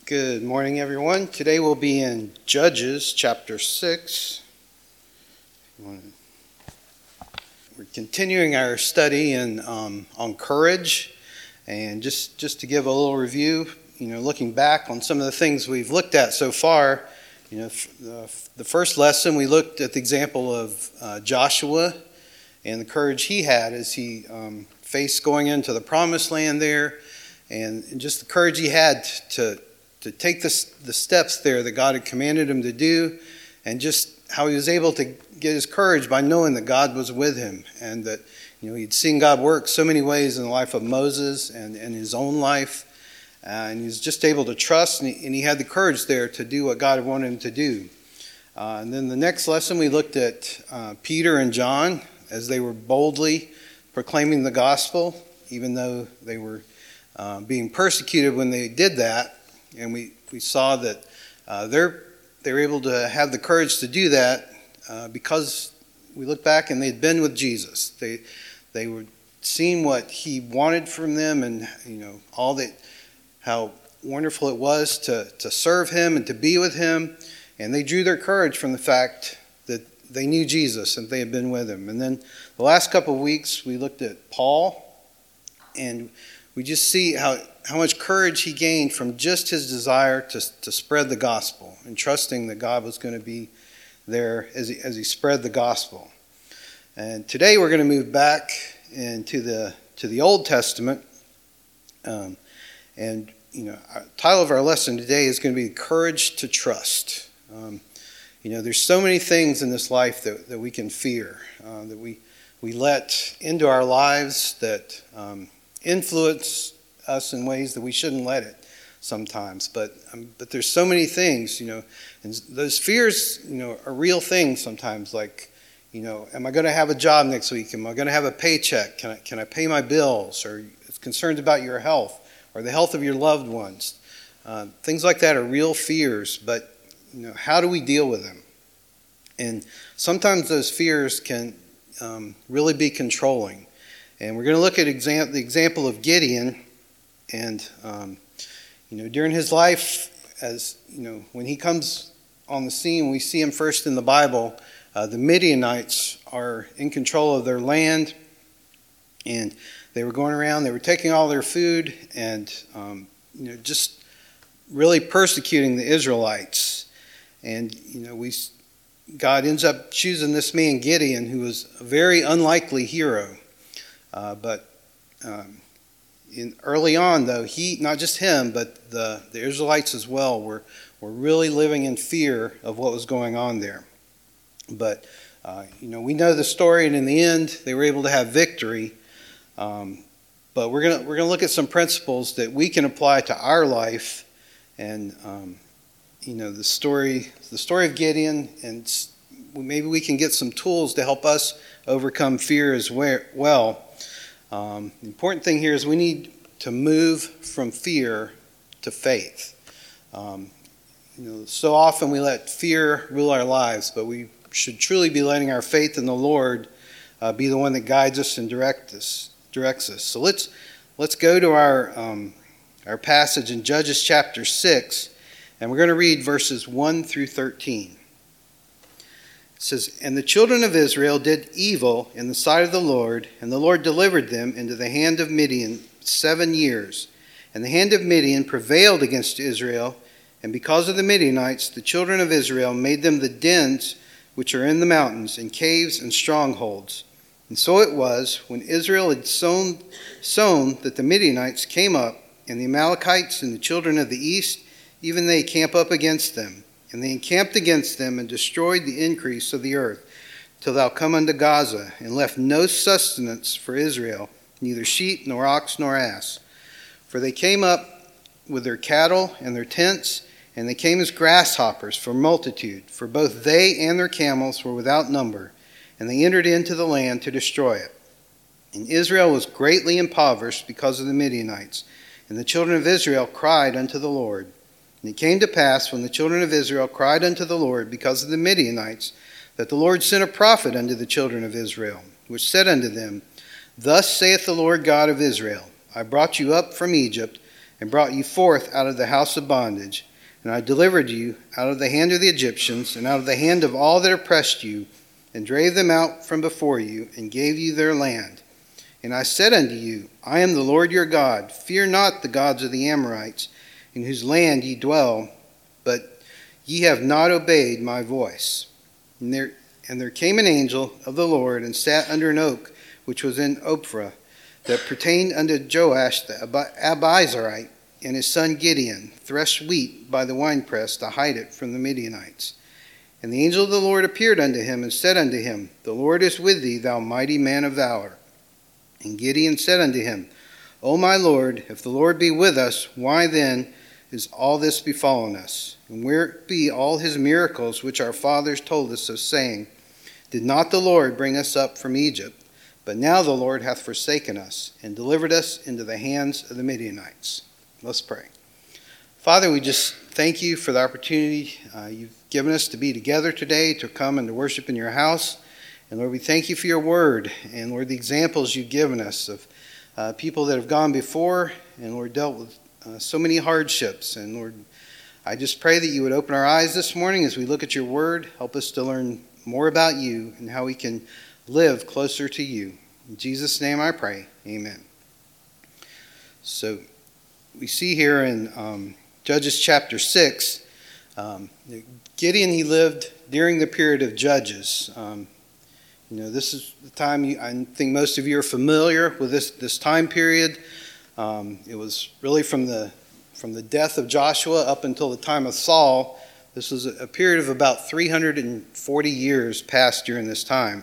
Good morning, everyone. Today we'll be in Judges chapter 6. We're continuing our study on courage, and just to give a little review, looking back on some of the things we've looked at so far. The first lesson we looked at the example of Joshua and the courage he had as he faced going into the promised land there, and just the courage he had to take the steps there that God had commanded him to do, and just how he was able to get his courage by knowing that God was with him, and that he'd seen God work so many ways in the life of Moses and in his own life, and he was just able to trust, and he had the courage there to do what God wanted him to do. And then the next lesson we looked at Peter and John as they were boldly proclaiming the gospel, even though they were being persecuted when they did that. And we saw that they were able to have the courage to do that because we look back and they'd been with Jesus. They were seeing what he wanted from them, and how wonderful it was to serve him and to be with him. And they drew their courage from the fact that they knew Jesus and they had been with him. And then the last couple of weeks we looked at Paul, and we just see how much courage he gained from just his desire to spread the gospel and trusting that God was going to be there as he spread the gospel. And today we're going to move back into the Old Testament. The title of our lesson today is going to be Courage to Trust. There's so many things in this life that we can fear, that we let into our lives that influence us in ways that we shouldn't let it sometimes. But there's so many things, and those fears, are real things sometimes. Like, am I going to have a job next week? Am I going to have a paycheck? Can I pay my bills? Or concerns about your health or the health of your loved ones. Things like that are real fears. But how do we deal with them? And sometimes those fears can really be controlling. And we're going to look at the example of Gideon. And, during his life, as when he comes on the scene, we see him first in the Bible. The Midianites are in control of their land, and they were going around, they were taking all their food and, just really persecuting the Israelites. And, God ends up choosing this man, Gideon, who was a very unlikely hero. Early on, though, he, not just him, but the Israelites as well, were really living in fear of what was going on there. But, we know the story, and in the end, they were able to have victory. But we're gonna look at some principles that we can apply to our life, and the story of Gideon, and maybe we can get some tools to help us overcome fear as well. The important thing here is we need to move from fear to faith. So often we let fear rule our lives, but we should truly be letting our faith in the Lord be the one that guides us and directs us. So let's go to our passage in Judges chapter 6, and we're going to read verses 1 through 13. It says, "And the children of Israel did evil in the sight of the Lord, and the Lord delivered them into the hand of Midian 7 years. And the hand of Midian prevailed against Israel, and because of the Midianites, the children of Israel made them the dens which are in the mountains, and caves and strongholds. And so it was, when Israel had sown that the Midianites came up, and the Amalekites and the children of the east, even they camp up against them. And they encamped against them and destroyed the increase of the earth, till thou come unto Gaza, and left no sustenance for Israel, neither sheep, nor ox, nor ass. For they came up with their cattle and their tents, and they came as grasshoppers for multitude, for both they and their camels were without number, and they entered into the land to destroy it. And Israel was greatly impoverished because of the Midianites, and the children of Israel cried unto the Lord. And it came to pass, when the children of Israel cried unto the Lord because of the Midianites, that the Lord sent a prophet unto the children of Israel, which said unto them, Thus saith the Lord God of Israel, I brought you up from Egypt, and brought you forth out of the house of bondage. And I delivered you out of the hand of the Egyptians, and out of the hand of all that oppressed you, and drave them out from before you, and gave you their land. And I said unto you, I am the Lord your God. Fear not the gods of the Amorites, in whose land ye dwell, but ye have not obeyed my voice. And there came an angel of the Lord, and sat under an oak which was in Ophrah, that pertained unto Joash the Abiezrite, and his son Gideon threshed wheat by the winepress to hide it from the Midianites. And the angel of the Lord appeared unto him, and said unto him, The Lord is with thee, thou mighty man of valor. And Gideon said unto him, O my Lord, if the Lord be with us, why then is all this befallen us? And where be all his miracles which our fathers told us of, saying, Did not the Lord bring us up from Egypt? But now the Lord hath forsaken us, and delivered us into the hands of the Midianites. Let's pray. Father, we just thank you for the opportunity you've given us to be together today, to come and to worship in your house. And Lord, we thank you for your word, and Lord, the examples you've given us of people that have gone before, and Lord, dealt with so many hardships. And Lord, I just pray that you would open our eyes this morning as we look at your word. Help us to learn more about you and how we can live closer to you. In Jesus' name I pray. Amen. So we see here in Judges chapter 6, Gideon, he lived during the period of Judges. This is the time, I think most of you are familiar with this time period. It was really from the death of Joshua up until the time of Saul. This was a period of about 340 years passed during this time.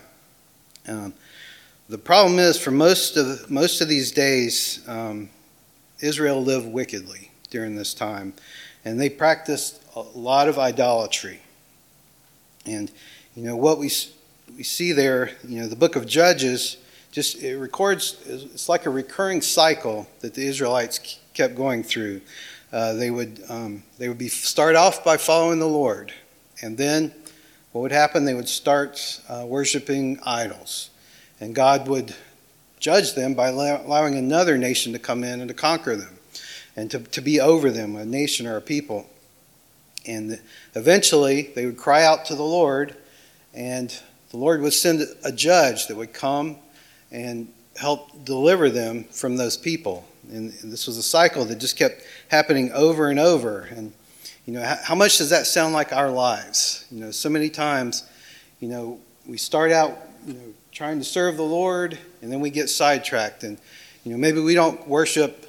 The problem is, for most of these days, Israel lived wickedly during this time, and they practiced a lot of idolatry. And what we see there, the book of Judges, it records, it's like a recurring cycle that the Israelites kept going through. They would start off by following the Lord, and then what would happen? They would start worshiping idols, and God would judge them by allowing another nation to come in and to conquer them, and to be over them, a nation or a people. And eventually, they would cry out to the Lord, and the Lord would send a judge that would come and help deliver them from those people. And this was a cycle that just kept happening over and over. And how much does that sound like our lives? So many times, we start out, trying to serve the Lord, and then we get sidetracked, and maybe we don't worship,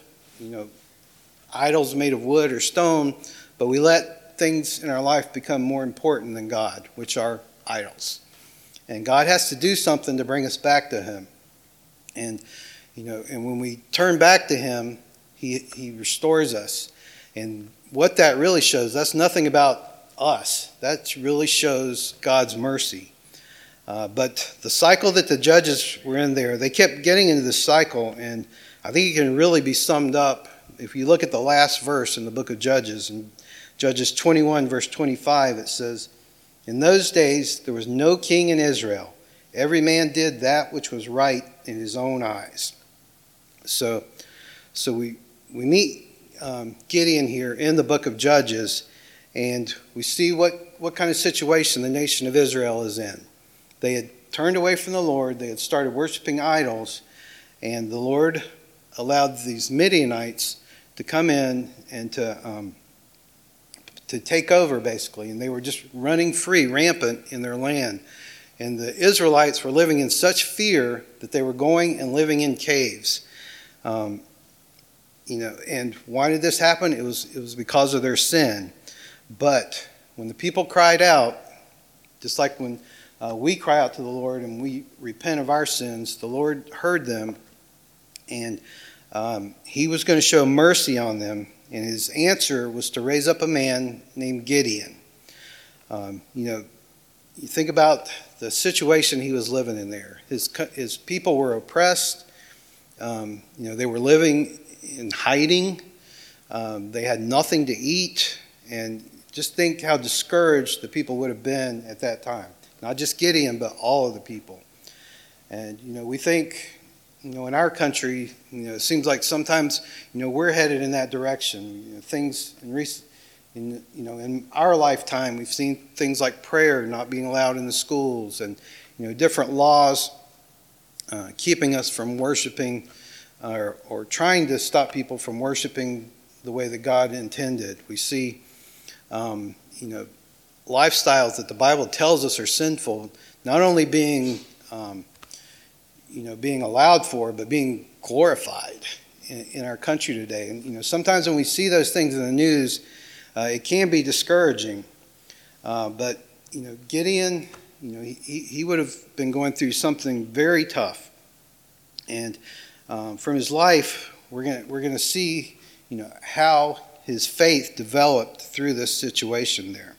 idols made of wood or stone, but we let things in our life become more important than God, which are idols. And God has to do something to bring us back to Him. And and when we turn back to Him, He restores us. And what that really shows, that's nothing about us. That really shows God's mercy. But the cycle that the judges were in there, they kept getting into this cycle, and I think it can really be summed up if you look at the last verse in the book of Judges. In Judges 21, verse 25, it says, In those days there was no king in Israel. Every man did that which was right in his own eyes. So we meet Gideon here in the book of Judges, and we see what kind of situation the nation of Israel is in. They had turned away from the Lord. They had started worshiping idols, and the Lord allowed these Midianites to come in and to take over, basically. And they were just running free, rampant in their land. And the Israelites were living in such fear that they were going and living in caves. And why did this happen? It was because of their sin. But when the people cried out, just like when we cry out to the Lord and we repent of our sins, the Lord heard them, and He was going to show mercy on them. And His answer was to raise up a man named Gideon. You think about the situation he was living in there. His people were oppressed. They were living in hiding. They had nothing to eat. And just think how discouraged the people would have been at that time. Not just Gideon, but all of the people. And, we think, in our country, it seems like sometimes, we're headed in that direction. Things in our lifetime, we've seen things like prayer not being allowed in the schools, and different laws keeping us from worshiping or trying to stop people from worshiping the way that God intended. We see, lifestyles that the Bible tells us are sinful, not only being being allowed for, but being glorified in our country today. And sometimes when we see those things in the news, it can be discouraging. But Gideon, he would have been going through something very tough. And from his life, we're gonna see how his faith developed through this situation there.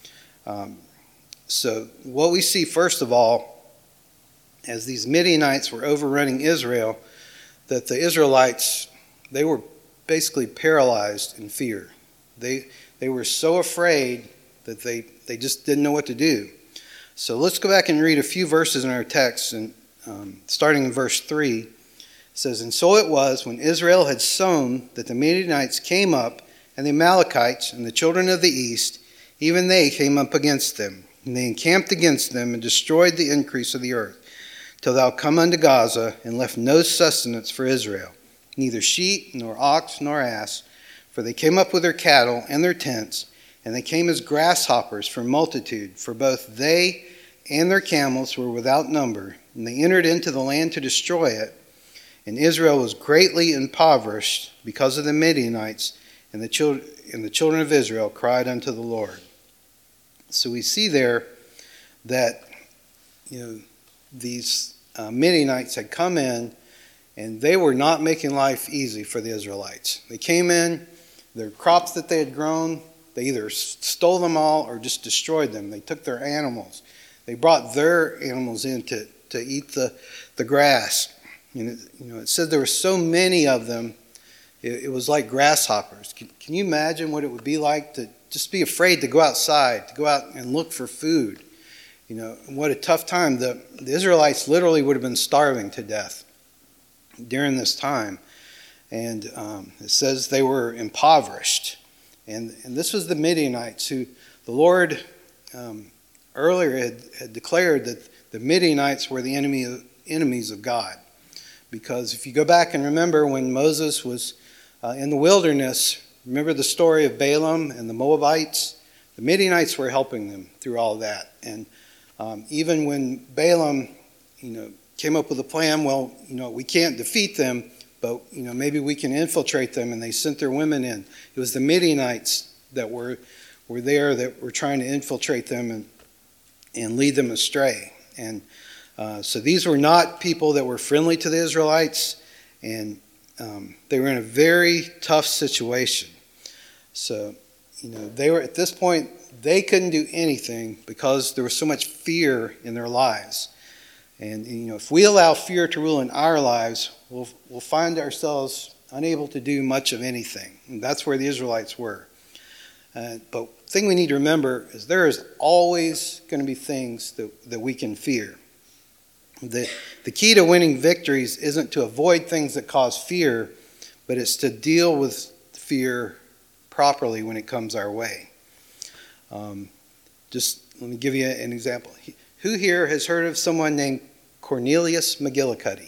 So what we see first of all, as these Midianites were overrunning Israel, that the Israelites, they were basically paralyzed in fear. They were so afraid that they just didn't know what to do. So let's go back and read a few verses in our text, and starting in verse 3. It says, "And so it was, when Israel had sown, that the Midianites came up, and the Amalekites and the children of the east, even they came up against them. And they encamped against them and destroyed the increase of the earth, till thou come unto Gaza, and left no sustenance for Israel, neither sheep, nor ox, nor ass. For they came up with their cattle and their tents, and they came as grasshoppers for multitude, for both they and their camels were without number. And they entered into the land to destroy it. And Israel was greatly impoverished because of the Midianites, and the children of Israel cried unto the Lord." So we see there that these Midianites had come in, and they were not making life easy for the Israelites. They came in, their crops that they had grown, they either stole them all or just destroyed them. They took their animals. They brought their animals in to eat the grass. It said there were so many of them, it was like grasshoppers. Can you imagine what it would be like to just be afraid to go outside, to go out and look for food? What a tough time. The Israelites literally would have been starving to death during this time. And it says they were impoverished. And this was the Midianites, who the Lord earlier had declared that the Midianites were the enemies of God. Because if you go back and remember when Moses was in the wilderness, remember the story of Balaam and the Moabites? The Midianites were helping them through all of that. And even when Balaam, came up with a plan, we can't defeat them, but, maybe we can infiltrate them, and they sent their women in. It was the Midianites that were there that were trying to infiltrate them and lead them astray. And so these were not people that were friendly to the Israelites, and they were in a very tough situation. So, they were at this point, they couldn't do anything because there was so much fear in their lives. And, if we allow fear to rule in our lives, we'll find ourselves unable to do much of anything. And that's where the Israelites were. But the thing we need to remember is there is always going to be things that we can fear. The key to winning victories isn't to avoid things that cause fear, but it's to deal with fear properly when it comes our way. Just let me give you an example. Who here has heard of someone named Cornelius McGillicuddy?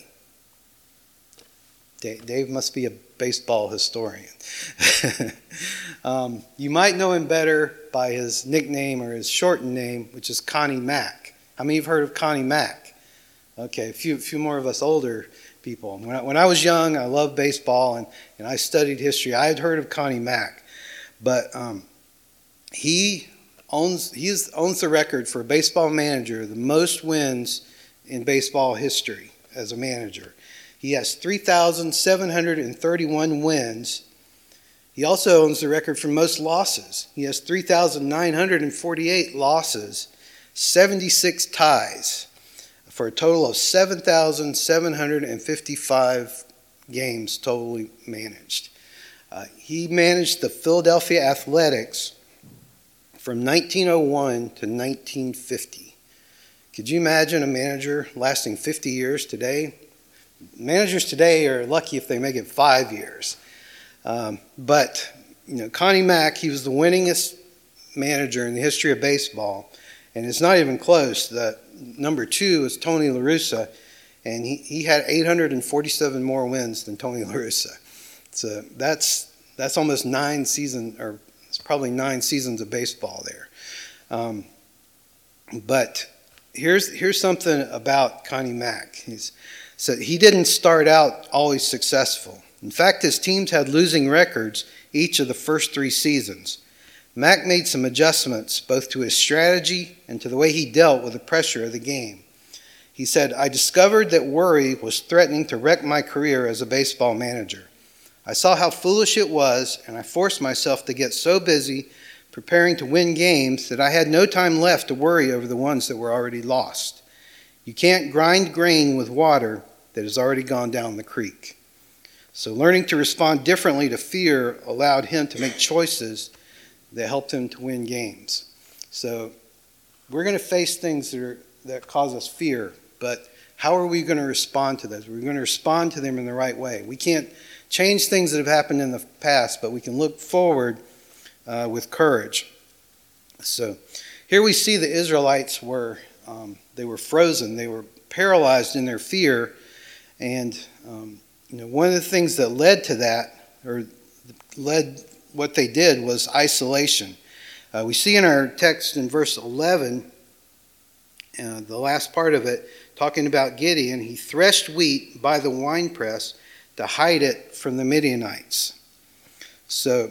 Dave must be a baseball historian. You might know him better by his nickname or his shortened name, which is Connie Mack. How many of you have heard of Connie Mack? Okay, a few more of us older people. When I was young, I loved baseball and I studied history. I had heard of Connie Mack, but he owns the record for a baseball manager, the most wins in baseball history as a manager. He has 3,731 wins. He also owns the record for most losses. He has 3,948 losses, 76 ties, for a total of 7,755 games totally managed. He managed the Philadelphia Athletics from 1901 to 1950. Could you imagine a manager lasting 50 years today? Managers today are lucky if they make it 5 years. But Connie Mack, he was the winningest manager in the history of baseball, and it's not even close. The number 2 is Tony La Russa, and he had 847 more wins than Tony La Russa. So that's almost 9 seasons, or it's probably 9 seasons of baseball there. But here's something about Connie Mack. So he didn't start out always successful. In fact, his teams had losing records each of the first 3 seasons. Mack made some adjustments both to his strategy and to the way he dealt with the pressure of the game. He said, "I discovered that worry was threatening to wreck my career as a baseball manager. I saw how foolish it was, and I forced myself to get so busy preparing to win games that I had no time left to worry over the ones that were already lost. You can't grind grain with water that has already gone down the creek." So learning to respond differently to fear allowed him to make choices that helped him to win games. So we're going to face things that cause us fear, but how are we going to respond to those? We're going to respond to them in the right way. We can't change things that have happened in the past, but we can look forward with courage. So here we see the Israelites were frozen. They were paralyzed in their fear. And one of the things that led to that, or led what they did, was isolation. We see in our text in verse 11, the last part of it, talking about Gideon, he threshed wheat by the winepress to hide it from the Midianites. So,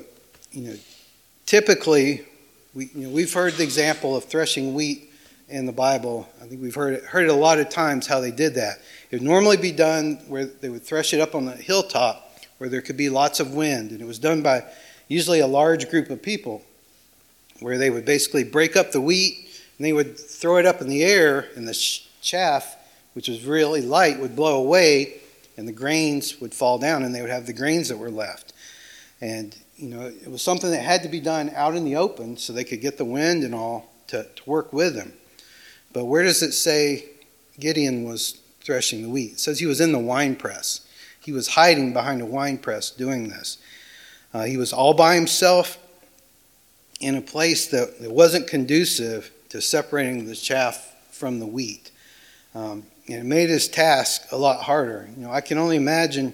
typically, we've heard the example of threshing wheat in the Bible. I think we've heard it a lot of times how they did that. It would normally be done where they would thresh it up on the hilltop where there could be lots of wind, and it was done by usually a large group of people, where they would basically break up the wheat and they would throw it up in the air, and the chaff, which was really light, would blow away and the grains would fall down, and they would have the grains that were left. And it was something that had to be done out in the open so they could get the wind and all to work with them. But where does it say Gideon was threshing the wheat? It says he was in the winepress. He was hiding behind a winepress doing this. He was all by himself in a place that wasn't conducive to separating the chaff from the wheat. And it made his task a lot harder. I can only imagine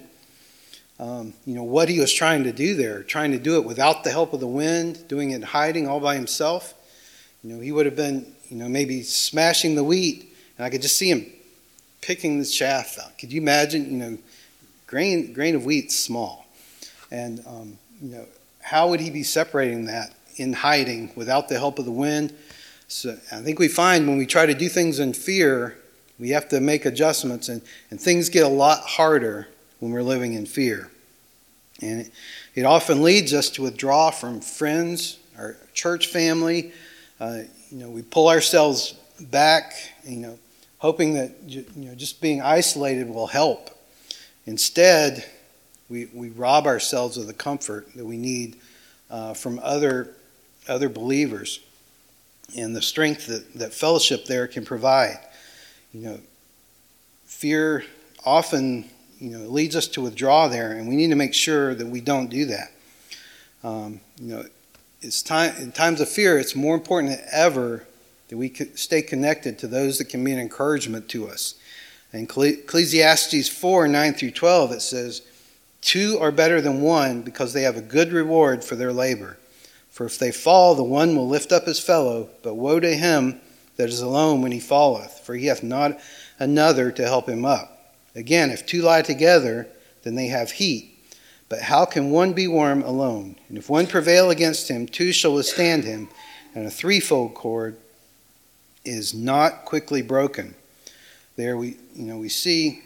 what he was trying to do there, trying to do it without the help of the wind, doing it hiding all by himself. He would have been, maybe smashing the wheat, and I could just see him picking the chaff out. Could you imagine? Grain of wheat's small. And, how would he be separating that in hiding without the help of the wind? So I think we find when we try to do things in fear, we have to make adjustments, and things get a lot harder when we're living in fear. And it often leads us to withdraw from friends, our church family. We pull ourselves back, hoping that just being isolated will help. Instead, we rob ourselves of the comfort that we need from other believers and the strength that fellowship there can provide. Fear often leads us to withdraw there, and we need to make sure that we don't do that. In times of fear, it's more important than ever that we stay connected to those that can be an encouragement to us. In Ecclesiastes 4:9-12, it says, "Two are better than one because they have a good reward for their labor. For if they fall, the one will lift up his fellow, but woe to him that is alone when he falleth, for he hath not another to help him up. Again, if two lie together, then they have heat. But how can one be warm alone? And if one prevail against him, two shall withstand him, and a threefold cord is not quickly broken." There we see,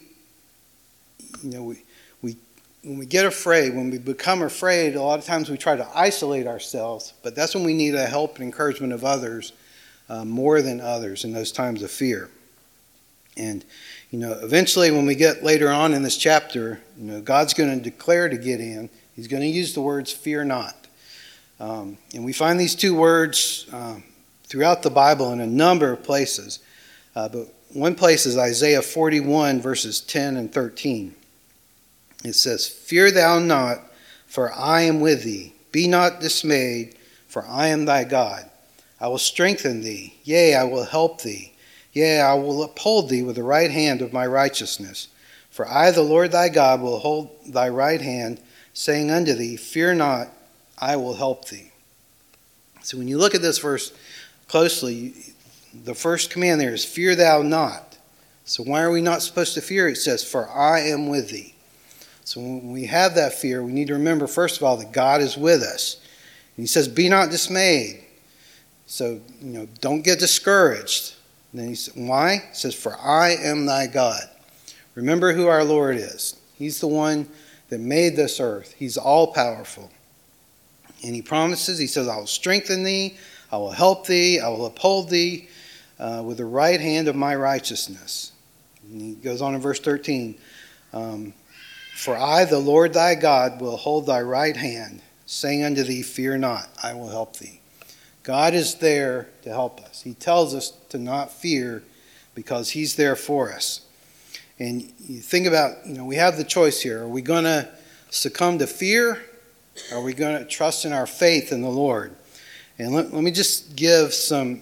when we get afraid, when we become afraid, a lot of times we try to isolate ourselves, but that's when we need the help and encouragement of others more than others in those times of fear. And, eventually when we get later on in this chapter, God's going to declare to Gideon, he's going to use the words, "fear not." And we find these two words throughout the Bible in a number of places. But one place is Isaiah 41, verses 10 and 13. It says, "Fear thou not, for I am with thee. Be not dismayed, for I am thy God. I will strengthen thee, yea, I will help thee. Yea, I will uphold thee with the right hand of my righteousness. For I, the Lord thy God, will hold thy right hand, saying unto thee, Fear not, I will help thee." So when you look at this verse closely, the first command there is, "Fear thou not." So why are we not supposed to fear? It says, "For I am with thee." So when we have that fear, we need to remember, first of all, that God is with us. And he says, "Be not dismayed." So, don't get discouraged. And then he says, why? He says, "For I am thy God." Remember who our Lord is. He's the one that made this earth. He's all-powerful. And he promises, he says, "I will strengthen thee, I will help thee, I will uphold thee with the right hand of my righteousness." And he goes on in verse 13, "For I, the Lord thy God, will hold thy right hand, saying unto thee, Fear not, I will help thee." God is there to help us. He tells us to not fear because he's there for us. And you think about, we have the choice here. Are we going to succumb to fear? Or are we going to trust in our faith in the Lord? And let me just give some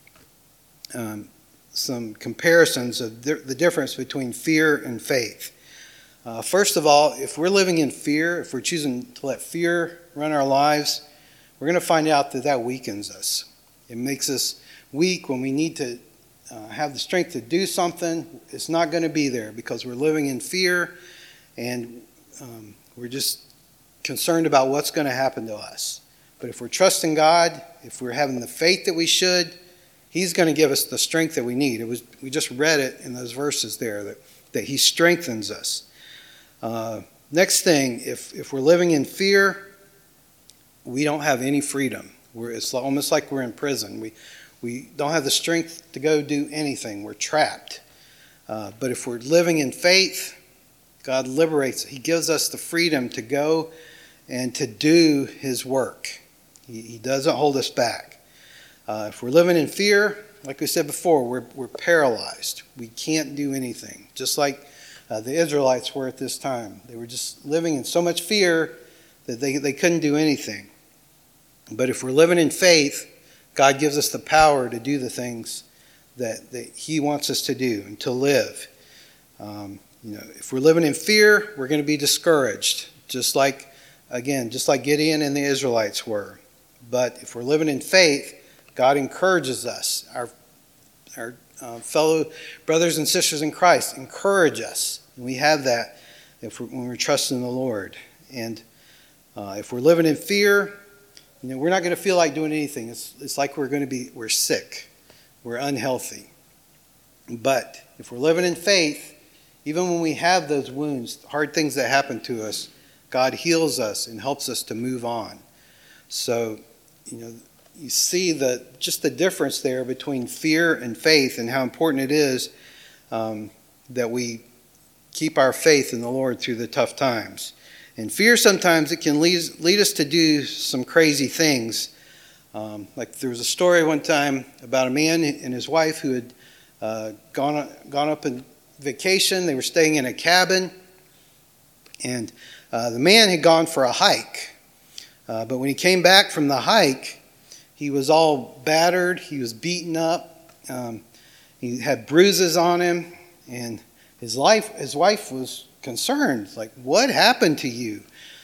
comparisons of the difference between fear and faith. First of all, if we're living in fear, if we're choosing to let fear run our lives, we're going to find out that weakens us. It makes us weak when we need to have the strength to do something. It's not going to be there because we're living in fear and we're just concerned about what's going to happen to us. But if we're trusting God, if we're having the faith that we should, he's going to give us the strength that we need. We just read it in those verses there that he strengthens us. Next thing, if we're living in fear, we don't have any freedom. It's almost like we're in prison. We don't have the strength to go do anything. We're trapped. But if we're living in faith, God liberates. He gives us the freedom to go and to do his work. He doesn't hold us back. If we're living in fear, like we said before, we're paralyzed. We can't do anything. Just like the Israelites were at this time. They were just living in so much fear that they couldn't do anything. But if we're living in faith, God gives us the power to do the things that he wants us to do and to live. If we're living in fear, we're going to be discouraged, just like Gideon and the Israelites were. But if we're living in faith, God encourages us. Our fellow brothers and sisters in Christ encourage us. We have that when we're trusting the Lord. And if we're living in fear, we're not going to feel like doing anything. It's like we're sick. We're unhealthy. But if we're living in faith, even when we have those wounds, hard things that happen to us, God heals us and helps us to move on. So, you see just the difference there between fear and faith and how important it is that we keep our faith in the Lord through the tough times. And fear, sometimes it can lead us to do some crazy things. Like there was a story one time about a man and his wife who had gone up on vacation. They were staying in a cabin. And the man had gone for a hike. But when he came back from the hike, he was all battered. He was beaten up. He had bruises on him. And his wife was concerned, like, "What happened to you?"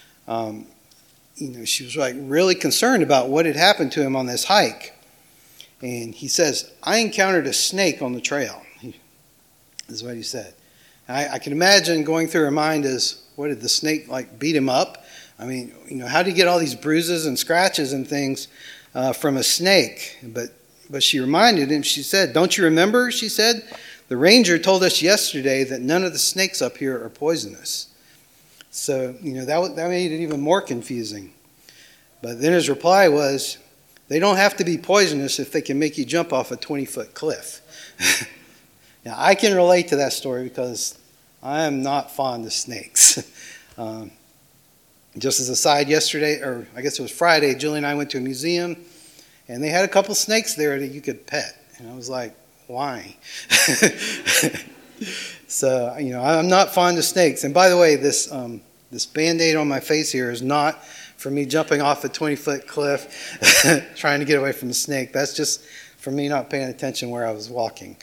She was like really concerned about what had happened to him on this hike. And he says, "I encountered a snake on the trail." This is what he said. I can imagine going through her mind is, what did the snake beat him up? I mean, how did he get all these bruises and scratches and things from a snake? But she reminded him. She said, "Don't you remember?" She said, "The ranger told us yesterday that none of the snakes up here are poisonous." So, that made it even more confusing. But then his reply was, "They don't have to be poisonous if they can make you jump off a 20-foot cliff." Now, I can relate to that story because I am not fond of snakes. Just as a side, yesterday, or I guess it was Friday, Julie and I went to a museum, and they had a couple snakes there that you could pet. And I was like, why? So, I'm not fond of snakes. And by the way, this Band-Aid on my face here is not for me jumping off a 20-foot cliff trying to get away from a snake. That's just for me not paying attention where I was walking.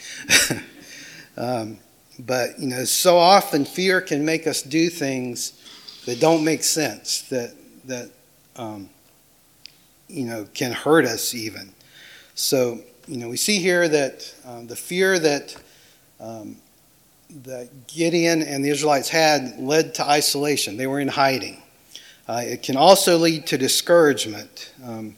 But, so often fear can make us do things that don't make sense, that can hurt us even. So, we see here that the fear that Gideon and the Israelites had led to isolation. They were in hiding. It can also lead to discouragement.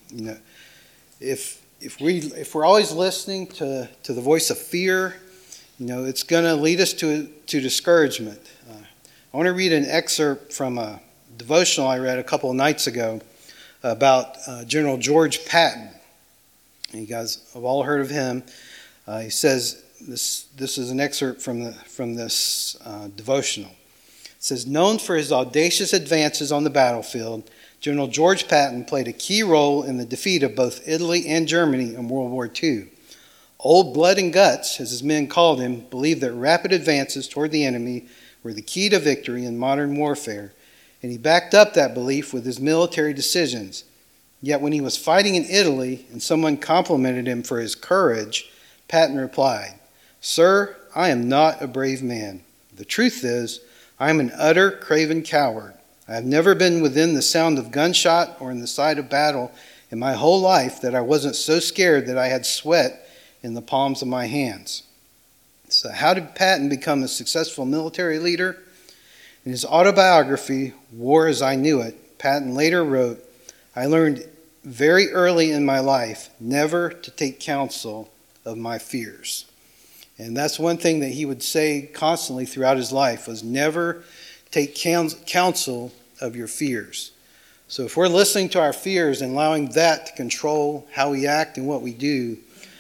If we're always listening to the voice of fear, it's going to lead us to discouragement. I want to read an excerpt from a devotional I read a couple of nights ago about General George Patton. You guys have all heard of him. He says, this is an excerpt from this devotional. It says, known for his audacious advances on the battlefield, General George Patton played a key role in the defeat of both Italy and Germany in World War II. Old Blood and Guts, as his men called him, believed that rapid advances toward the enemy were the key to victory in modern warfare, and he backed up that belief with his military decisions. Yet when he was fighting in Italy and someone complimented him for his courage, Patton replied, "Sir, I am not a brave man. The truth is, I am an utter craven coward. I have never been within the sound of gunshot or in the sight of battle in my whole life that I wasn't so scared that I had sweat in the palms of my hands." So how did Patton become a successful military leader? In his autobiography, War as I Knew It, Patton later wrote, "I learned very early in my life never to take counsel of my fears." And that's one thing that he would say constantly throughout his life was never take counsel of your fears. So if we're listening to our fears and allowing that to control how we act and what we do,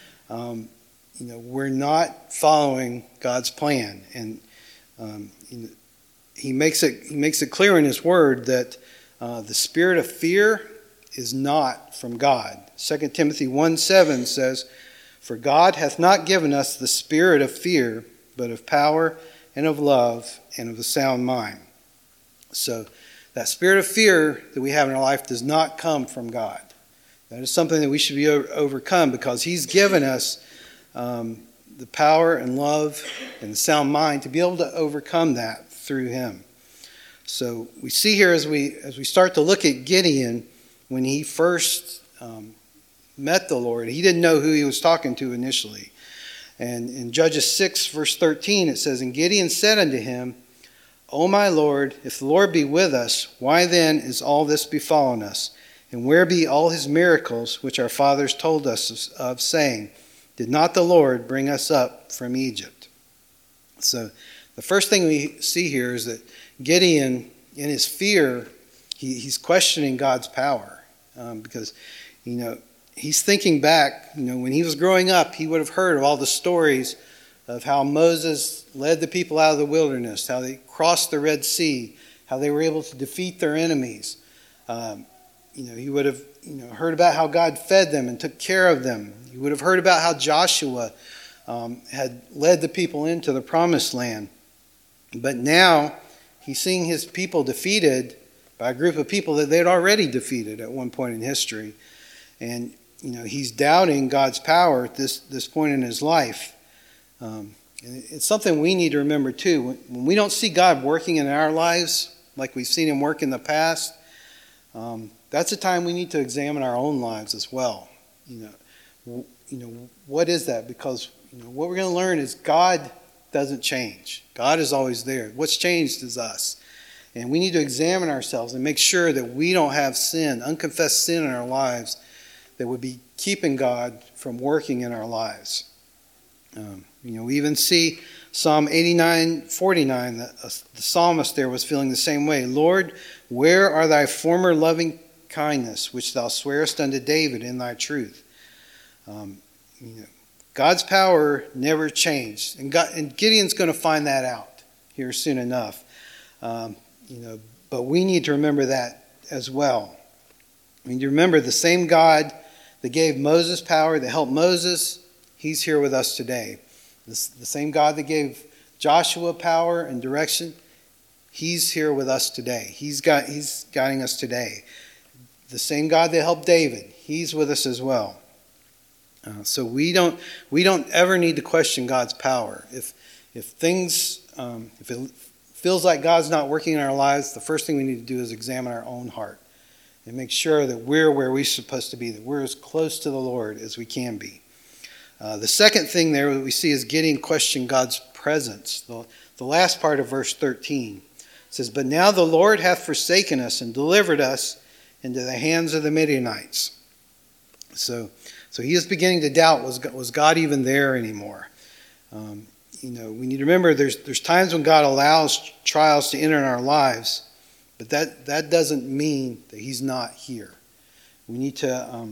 we're not following God's plan. And he makes it clear in his word that the spirit of fear is not from God. 2 Timothy 1:7 says, "For God hath not given us the spirit of fear, but of power and of love and of a sound mind." So that spirit of fear that we have in our life does not come from God. That is something that we should be overcome because he's given us the power and love and the sound mind to be able to overcome that through him. So we see here as we start to look at Gideon, when he first met the Lord, he didn't know who he was talking to initially. And in Judges 6, verse 13, it says, "And Gideon said unto him, O my Lord, if the Lord be with us, why then is all this befallen us? And where be all his miracles which our fathers told us of, saying, Did not the Lord bring us up from Egypt?" So the first thing we see here is that Gideon, in his fear, he's questioning God's power because, he's thinking back, when he was growing up, he would have heard of all the stories of how Moses led the people out of the wilderness, how they crossed the Red Sea, how they were able to defeat their enemies. He would have heard about how God fed them and took care of them. He would have heard about how Joshua had led the people into the promised land. But now he's seeing his people defeated by a group of people that they had already defeated at one point in history. And, he's doubting God's power at this point in his life. And it's something we need to remember too. When we don't see God working in our lives like we've seen him work in the past, that's a time we need to examine our own lives as well. What is that? Because what we're going to learn is God doesn't change. God is always there. What's changed is us. And we need to examine ourselves and make sure that we don't have sin, unconfessed sin in our lives that would be keeping God from working in our lives. We even see Psalm 89:49, the psalmist there was feeling the same way. "Lord, where are thy former loving kindness, which thou swearest unto David in thy truth?" God's power never changed. And Gideon's going to find that out here soon enough. But we need to remember that as well. We need to remember the same God that gave Moses power, that helped Moses, He's here with us today. The same God that gave Joshua power and direction, He's here with us today. He's guiding us today. The same God that helped David, He's with us as well. So we don't ever need to question God's power. If it feels like God's not working in our lives, the first thing we need to do is examine our own heart and make sure that we're where we're supposed to be, that we're as close to the Lord as we can be. The second thing there that we see is Gideon questioned God's presence. The last part of verse 13 says, "But now the Lord hath forsaken us and delivered us into the hands of the Midianites." So he is beginning to doubt, was God even there anymore? We need to remember there's times when God allows trials to enter in our lives, but that doesn't mean that He's not here. We need to,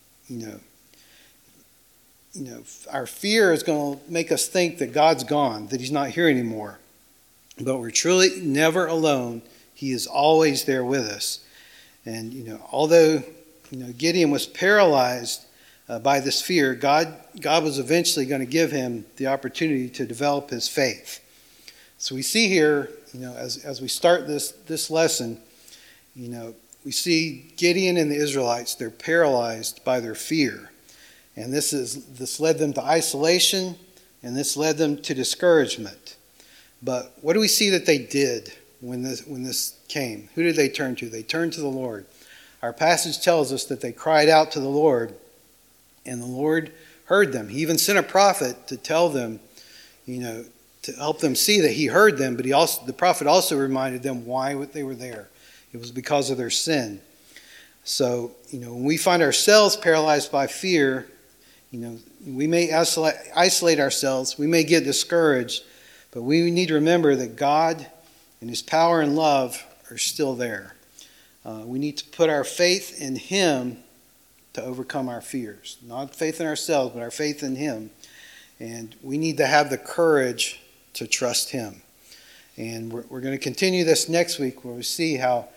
our fear is going to make us think that God's gone, that He's not here anymore. But we're truly never alone. He is always there with us. And, although, Gideon was paralyzed by this fear, God was eventually going to give him the opportunity to develop his faith. So we see here, as we start this lesson, we see Gideon and the Israelites, they're paralyzed by their fear. And this led them to isolation, and this led them to discouragement. But what do we see that they did when this came? Who did they turn to? They turned to the Lord. Our passage tells us that they cried out to the Lord, and the Lord heard them. He even sent a prophet to tell them, to help them see that He heard them, but the prophet also reminded them why they were there. It was because of their sin. So, when we find ourselves paralyzed by fear, we may isolate ourselves, we may get discouraged, but we need to remember that God and His power and love are still there. We need to put our faith in Him to overcome our fears. Not faith in ourselves, but our faith in Him. And we need to have the courage to trust Him. And we're going to continue this next week where we see how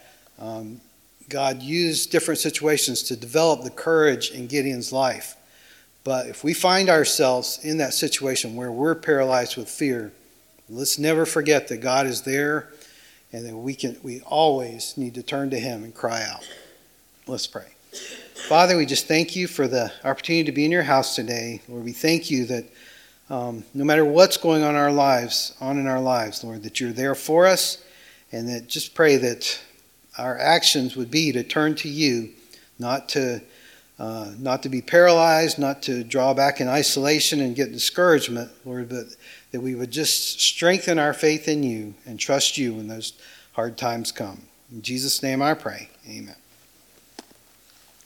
God used different situations to develop the courage in Gideon's life. But if we find ourselves in that situation where we're paralyzed with fear, let's never forget that God is there and that we always need to turn to Him and cry out. Let's pray. Father, we just thank You for the opportunity to be in Your house today. Lord, we thank You that no matter what's going on in our lives, Lord, that You're there for us, and that just pray that our actions would be to turn to You, not to be paralyzed, not to draw back in isolation and get discouragement, Lord, but that we would just strengthen our faith in You and trust You when those hard times come. In Jesus' name I pray. Amen.